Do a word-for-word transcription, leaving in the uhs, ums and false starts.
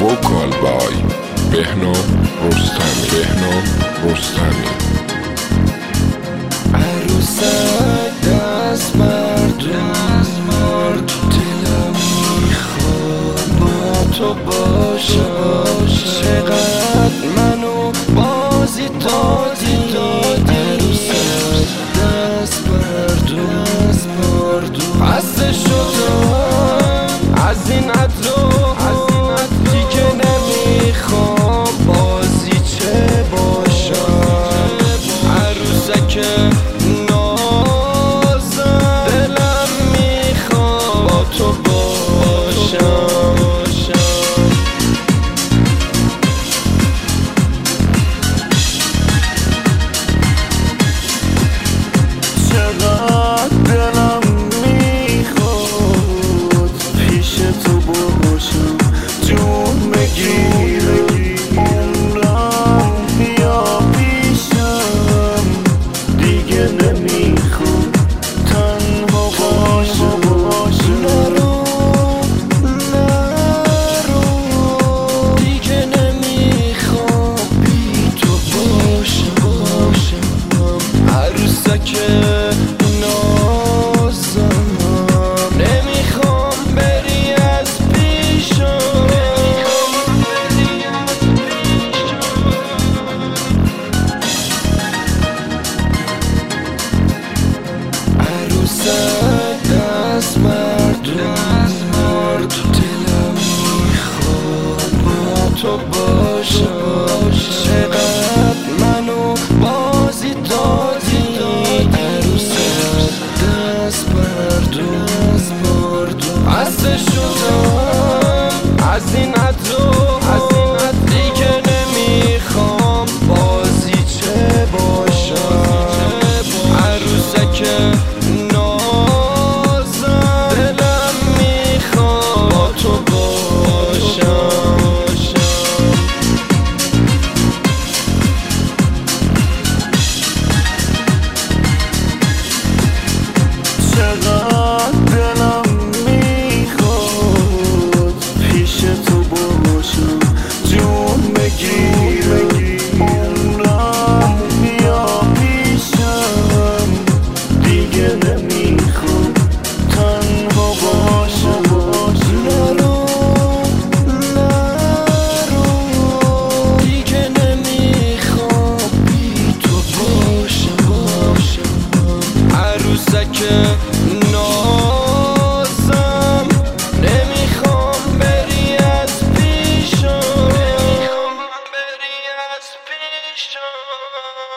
vocal by بهنام رستمی بهنام رستمی عروسک دست مرد مرد دلم میخواد با تو باشم چقدر منو بازی دادی عروسک دست مرد مرد خسته شدم از این عطر دیگه نمیخوام بازی چه باشم عروسک نازم دلم میخوام با تو باشم چقدر دلم میخواد پیش تو باشم جون بگیره عمرم بیا پیشم دیگه نمیخوام تنها باشم نرو نرو دیگه نمیخوام بی تو باشم باشم عروسک نازم نمیخوام بری از پیشم عروسک دست مرد مرد دلم میخواد با تو باشم چقدر منو بازی دادی عروسک دست مرد مرد خسته شدم از این عطر دیگه نمیخوام بازی چه باشم عروسک نازم دلم میخوام با تو باشم چقدر دلم میخواد پیش تو باشم جون بگیره عمرم بیا پیشم دیگه نمیخوام تنها باشم نرو نرو دیگه نمیخوام بی تو باشم باشم عروسک نازم نمیخوام بری از پیشم نمیخوام بری از پیشم